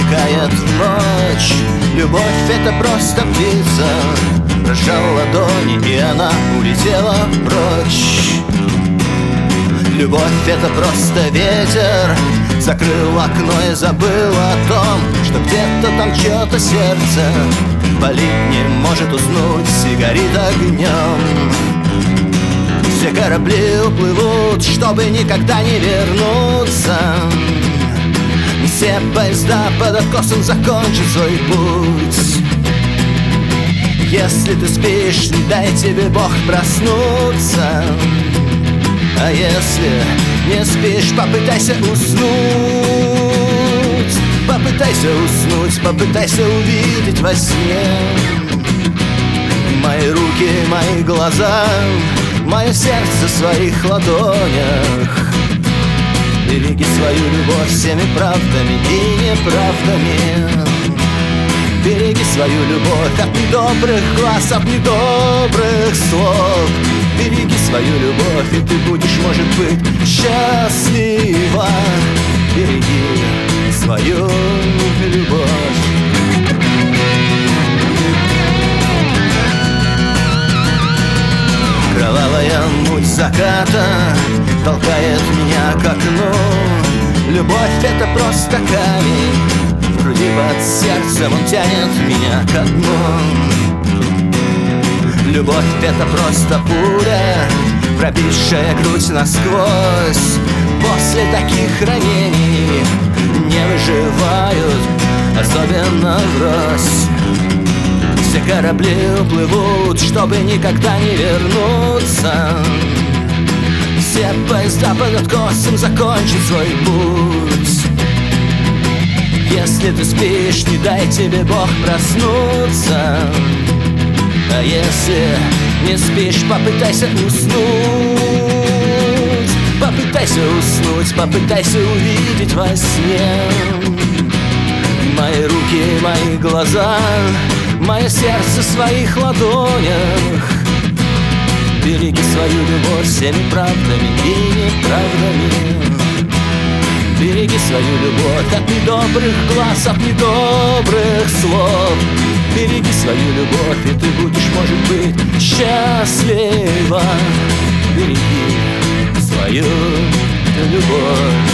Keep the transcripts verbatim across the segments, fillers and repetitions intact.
утекает в ночь. Любовь — это просто птица, разжал ладони, и она улетела прочь. Любовь — это просто ветер, закрыл окно и забыл о том, что где-то там чье-то сердце болит, не может уснуть, и горит огнем. Все корабли уплывут, чтобы никогда не вернуться. Все поезда под откосом закончат свой путь. Если ты спишь, не дай тебе Бог проснуться. А если не спишь, попытайся уснуть. Попытайся уснуть, попытайся увидеть во сне мои руки, мои глаза, мое сердце в своих ладонях. Береги свою любовь всеми правдами и неправдами. Береги свою любовь от недобрых глаз, от недобрых слов. Береги свою любовь, и ты будешь, может быть, счастлива. Береги свою любовь. Кровавая муть заката толкает меня к окну. Любовь — это просто камень, в груди под сердцем он тянет меня ко дну. Любовь — это просто пуля, пробившая грудь насквозь. После таких ранений не выживают, особенно врозь. Все корабли уплывут, чтобы никогда не вернуться. Все поезда под откосом закончат свой путь. Если ты спишь, не дай тебе Бог проснуться. А если не спишь, попытайся уснуть. Попытайся уснуть, попытайся увидеть во сне мои руки, мои глаза, мое сердце в своих ладонях. Береги свою любовь всеми правдами и неправдами. Береги свою любовь от недобрых глаз, от недобрых слов. Береги свою любовь, и ты будешь, может быть, счастлива. Береги свою любовь.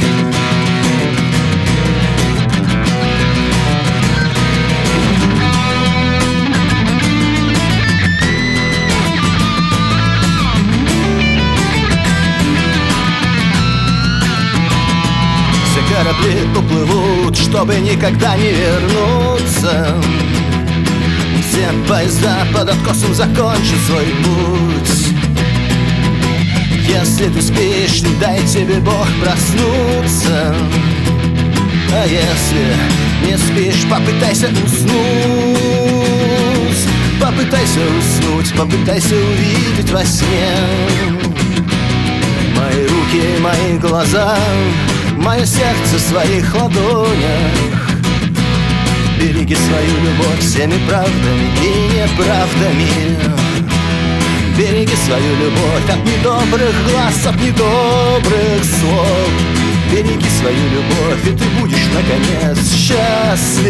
Корабли уплывут, чтобы никогда не вернуться. Все поезда под откосом закончат свой путь. Если ты спишь, не дай тебе Бог проснуться. А если не спишь, попытайся уснуть. Попытайся уснуть, попытайся увидеть во сне мои руки, мои глаза, мое сердце в своих ладонях. Береги свою любовь всеми правдами и неправдами. Береги свою любовь от недобрых глаз, от недобрых слов. Береги свою любовь, и ты будешь, наконец, счастлив.